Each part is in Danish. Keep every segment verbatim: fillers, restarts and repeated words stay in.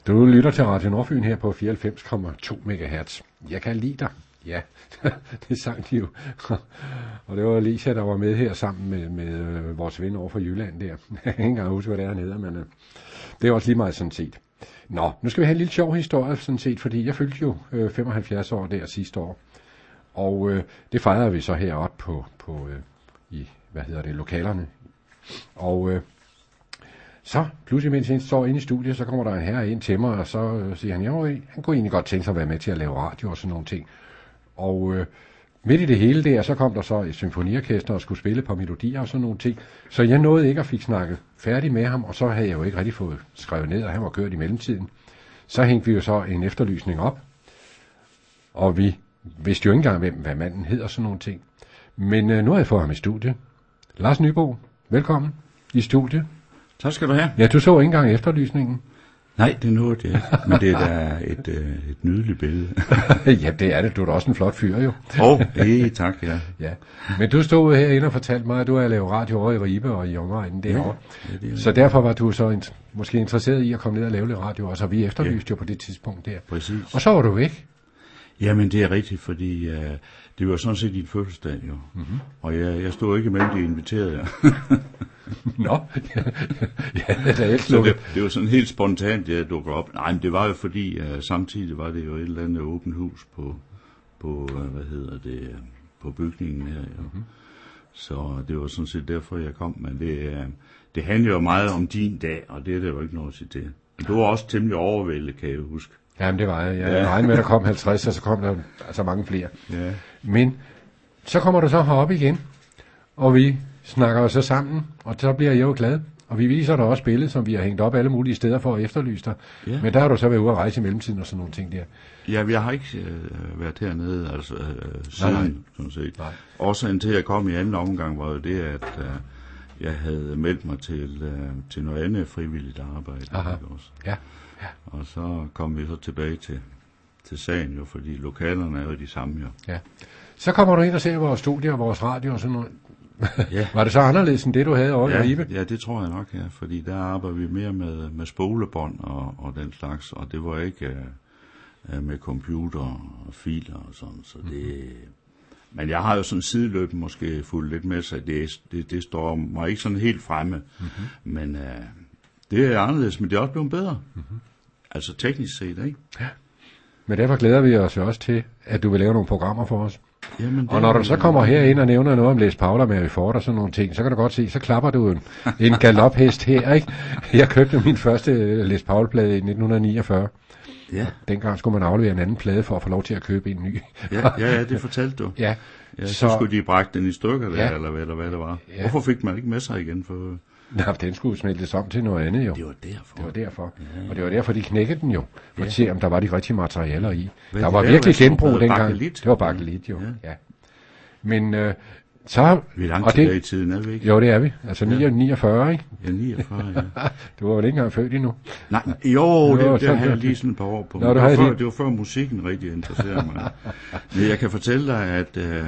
Du lytter til Radio Nordfyn her på fireoghalvfems komma to megahertz. Jeg kan lide dig. Ja, det sang de jo. Og det var Alicia, der var med her sammen med, med øh, vores ven over fra Jylland der. Jeg kan ikke engang huske, hvad det er, han hedder, men øh, det er også lige meget sådan set. Nå, nu skal vi have en lille sjov historie sådan set, fordi jeg fyldte jo øh, femoghalvfjerds år der sidste år. Og øh, det fejrede vi så heroppe på, på øh, i, hvad hedder det, lokalerne. Og øh, så pludselig, mens han står inde i studiet, så kommer der en herre ind til mig, og så øh, siger han, jo, han kunne egentlig godt tænke sig at være med til at lave radio og sådan nogle ting. Og øh, midt i det hele der, så kom der så et symfoniorkester og skulle spille på melodier og sådan nogle ting. Så jeg nåede ikke at fik snakket færdig med ham, og så havde jeg jo ikke rigtig fået skrevet ned, og han var kørt i mellemtiden. Så hængte vi jo så en efterlysning op, og vi vidste jo ikke engang, hvem hvad manden hed og sådan nogle ting. Men øh, nu har jeg fået ham i studiet. Lars Nybo, velkommen i studiet. Tak skal du have. Ja, du så ikke engang efterlysningen. Nej, det nåede jeg ikke, men det er da et, øh, et nydeligt billede. Ja, det er det. Du er da også en flot fyr, jo. Åh, oh, hey, tak, ja. Ja. Men du stod herinde og fortalte mig, at du har lavet radio over i Ribe og i omegnen derovre. Ja, det så derfor var du så int- måske interesseret i at komme ned og lave lidt radio, og så vi efterlyste ja. jo på det tidspunkt der. Præcis. Og så var du væk. Jamen, det er rigtigt, fordi øh, det var sådan set din fødselsdag, jo. Mm-hmm. Og jeg, jeg stod ikke imellem de inviterede jer. Nå, ja, det er ikke så det, det var sådan helt spontant, jeg dukkede op. Nej, men det var jo fordi, uh, samtidig var det jo et eller andet åbent hus på, på uh, hvad hedder det, uh, på bygningen her. Jo. Mm-hmm. Så det var sådan set derfor, jeg kom. Men det, uh, det handler jo meget om din dag, og det er det jo ikke noget at sige til. Men du var også temmelig overvældet, kan jeg huske. Jamen, det var jeg. Jeg ja. regnede med, at der kom halvtreds, og så kom der altså mange flere. Ja. Men så kommer du så herop igen, og vi snakker så sammen, og så bliver jeg jo glad. Og vi viser dig også billedet, som vi har hængt op alle mulige steder for at efterlyse dig. Ja. Men der har du så været ude at rejse i mellemtiden og sådan nogle ting der. Ja, jeg har ikke øh, været hernede, altså øh, siden, nej, nej. sådan set. Nej. Årsagen til, at jeg kom i anden omgang, var jo det, at øh, jeg havde meldt mig til, øh, til noget andet frivilligt arbejde. Også. Ja. Ja. Og så kom vi så tilbage til, til sagen jo, fordi lokalerne er jo de samme jo. Ja. Så kommer du ind og ser vores studie og vores radio og sådan noget. Ja. Var det så anderledes end det, du havde over ja, i Ribe? Ja, det tror jeg nok, ja. Fordi der arbejder vi mere med, med spolebånd og, og den slags, og det var ikke uh, med computer og filer og sådan, så det... Mm-hmm. Men jeg har jo sådan sideløbende måske fulgt lidt med sig, det, det, det står mig ikke sådan helt fremme, mm-hmm. men uh, det er anderledes, men det er også blevet bedre. Mm-hmm. Altså teknisk set, ikke? Ja. Men derfor glæder vi os også til, at du vil lave nogle programmer for os. Jamen, og når du så kommer herind og nævner noget om Les Paul og Mary Ford og sådan nogle ting, så kan du godt se, så klapper du en, en galophest her, ikke? Jeg købte min første Les Paul-plade i nitten niogfyrre. Ja. Dengang skulle man aflevere en anden plade for at få lov til at købe en ny. ja, ja, ja, det fortalte du. Ja. Ja, så, så skulle de brække den i stykker der, ja. eller hvad, eller hvad det var. Ja. Hvorfor fik man ikke med sig igen? For... Nej, den skulle smeltes om til noget andet jo. Det var derfor. Det var derfor. Ja. Og det var derfor, de knækkede den jo. For ja. at se, om der var de rigtige materialer i. Hvad der var virkelig genbrug dengang. Bakelit. Det var bakelit jo. Ja. ja. Men øh, så... Vi er langt og tilbage det, i tiden, er vi ikke? Jo, det er vi. Altså ja. niogfyrre, ikke? Ja, niogfyrre, ja. Du var vel ikke engang født endnu? Nej, jo, det, det, det havde jeg lige sådan et par år på. Nå, det, var før, det var før musikken rigtig interesserede mig. Men jeg kan fortælle dig, at, øh,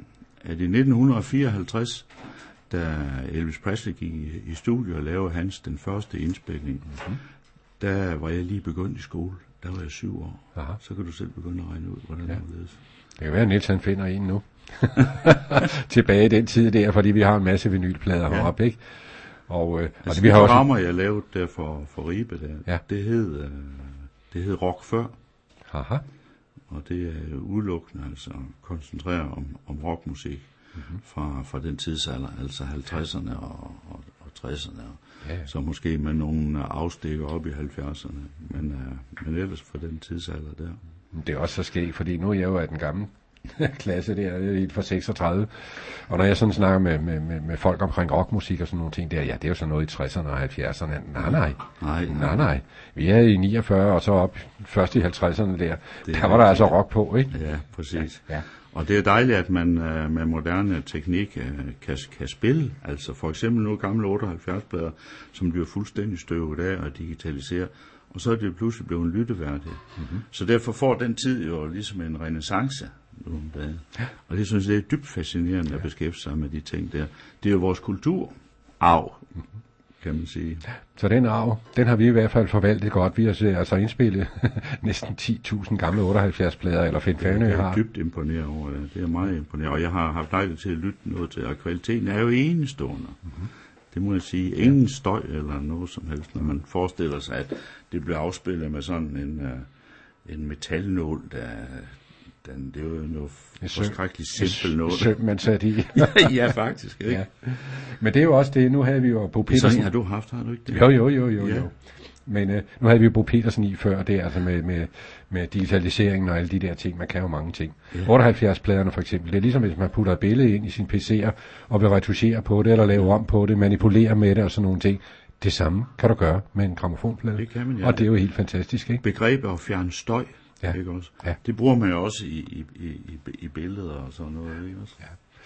at i nitten fireoghalvtreds, da Elvis Presley gik i, i studio og lavede hans den første indspilning, mm-hmm. der var jeg lige begyndt i skole. Der var jeg syv år. Aha. Så kan du selv begynde at regne ud, hvordan ja. det var. Det kan være, at Niels han finder en nu. Tilbage i den tid der, fordi vi har en masse vinylplader ja. heroppe, ikke? Og, øh, altså, og vi har også... programmer, jeg lavede der for, for Ribe, der, ja. det, hed, øh, det hed Rock Før. Aha. Og det er udelukkende, altså koncentreret om, om rockmusik mm-hmm. fra, fra den tidsalder, altså halvtredserne og, og, og tresserne. Ja, ja. Så måske med nogle afstikker op i halvfjerdserne, men, øh, men ellers fra den tidsalder der. Det er også så skægt, fordi nu er jeg jo af den gamle klasse der, helt fra seksogtredive, og når jeg sådan snakker med, med, med, med folk omkring rockmusik og sådan nogle ting der, ja, det er jo sådan noget i tresserne og halvfjerdserne. Nej, nej. Nej, nej, nej. Vi er i niogfyrre og så op først i halvtredserne der. Det der var der altså rock på, ikke? Ja, præcis. Ja. Ja. Og det er dejligt, at man uh, med moderne teknik uh, kan, kan spille. Altså for eksempel nu gamle otteoghalvfjerds-plader, som bliver fuldstændig støvet af og digitaliseret. Og så er det pludselig blevet lytteværdigt. Mm-hmm. Så derfor får den tid jo ligesom en renæssance nu om dagen. Ja. Og det synes jeg, det er dybt fascinerende ja. at beskæftige sig med de ting der. Det er jo vores kulturarv. Mm-hmm. kan man sige. Så den arv, den har vi i hvert fald forvaltet godt. Vi har så altså indspillet næsten ti tusind gamle otteoghalvfjerds plader, eller Finn Fanø har. Jeg er dybt imponeret over det. Det er meget imponeret, og jeg har haft lejlighed til at lytte noget til, og kvaliteten er jo enestående. Mm-hmm. Det må jeg sige. Ingen støj eller noget som helst, når man forestiller sig, at det bliver afspillet med sådan en, uh, en metalnål, der... Den, det er jo noget forskrækkeligt simpelt noget. Søm, man satte i. Ja, faktisk. Ikke? Ja. Men det er jo også det, nu havde vi jo Bo Petersen. Sådan har du haft, har du ikke det? Jo, jo, jo, jo. Ja. jo. Men uh, nu havde vi jo Bo Petersen i før, det er altså med, med, med digitaliseringen og alle de der ting. Man kan jo mange ting. Ja. otteoghalvfjerds-pladerne for eksempel. Det er ligesom, hvis man putter et billede ind i sin P C'er og vil retuschere på det, eller lave om på det, manipulere med det og sådan nogle ting. Det samme kan du gøre med en grammofonplade. Det kan man, ja. Og det er jo helt fantastisk, ikke? Begrebet at fjerne støj. Ja. Ikke også? Ja. Det bruger man jo også i, i, i, i billeder og sådan noget, ikke også? Ja.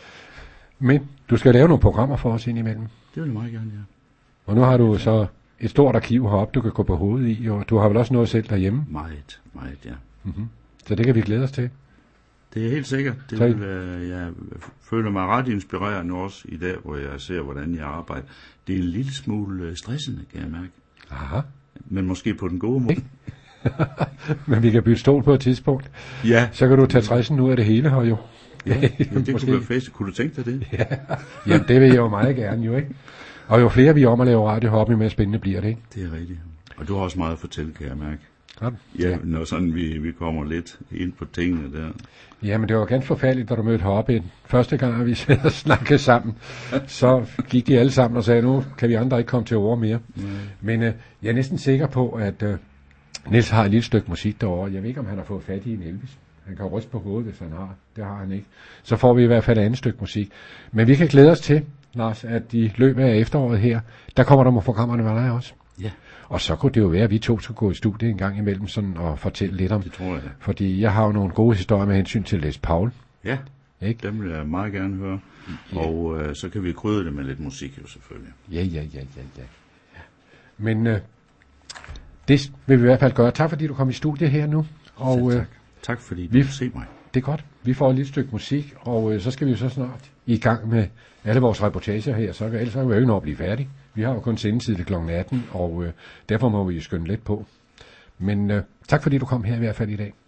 Men du skal lave nogle programmer for os indimellem. Det vil jeg meget gerne, ja. Og nu har du så et stort arkiv heroppe, du kan gå på hovedet i, og du har vel også noget selv derhjemme? Meget, meget, ja. Mm-hmm. Så det kan vi glæde os til. Det er helt sikkert. Det vil, øh, jeg føler mig ret inspireret nu også i dag, hvor jeg ser, hvordan jeg arbejder. Det er en lille smule stressende, kan jeg mærke. Aha. Men måske på den gode måde. Men vi kan bytte stol på et tidspunkt. Ja. Så kan du tage træsen ud af det hele her jo. Ja, ja det kunne være fest. Kunne du tænke dig det? Ja. Jamen, det vil jeg jo meget gerne jo, ikke? Og jo flere vi er om at lave radio heroppe, jo mere spændende bliver det, ikke? Det er rigtigt. Og du har også meget at fortælle, kan jeg mærke. Ja, ja, når sådan vi, vi kommer lidt ind på tingene der. Jamen, det var ganske forfærdeligt, da du mødte heroppe første gang, at vi sad og snakkede sammen. Så gik de alle sammen og sagde, nu kan vi andre ikke komme til ord mere. Nej. Men øh, jeg er næsten sikker på, at øh, Niels har et lille stykke musik derovre. Jeg ved ikke, om han har fået fat i en Elvis. Han kan ryste på hovedet, hvis han har. Det har han ikke. Så får vi i hvert fald et andet stykke musik. Men vi kan glæde os til, Lars, at i løbet af efteråret her, der kommer der med programmerne med dig også. Ja. Og så kunne det jo være, at vi to skulle gå i studiet en gang imellem sådan, og fortælle lidt om. Det tror jeg da. Fordi jeg har jo nogle gode historier med hensyn til Les Paul. Ja, ikke? Dem vil jeg meget gerne høre. Ja. Og øh, så kan vi krydre det med lidt musik jo selvfølgelig. Ja, ja, ja, ja, ja. Men øh, det vil vi i hvert fald gøre. Tak fordi du kom i studiet her nu. Og, tak. Øh, tak fordi du vi, vil se mig. Det er godt. Vi får et lille stykke musik, og øh, så skal vi jo så snart i gang med alle vores reportager her. Så ellers kan vi jo ikke nå at blive færdige. Vi har jo kun sendetid til klokken atten, og øh, derfor må vi skynde lidt på. Men øh, tak fordi du kom her i hvert fald i dag.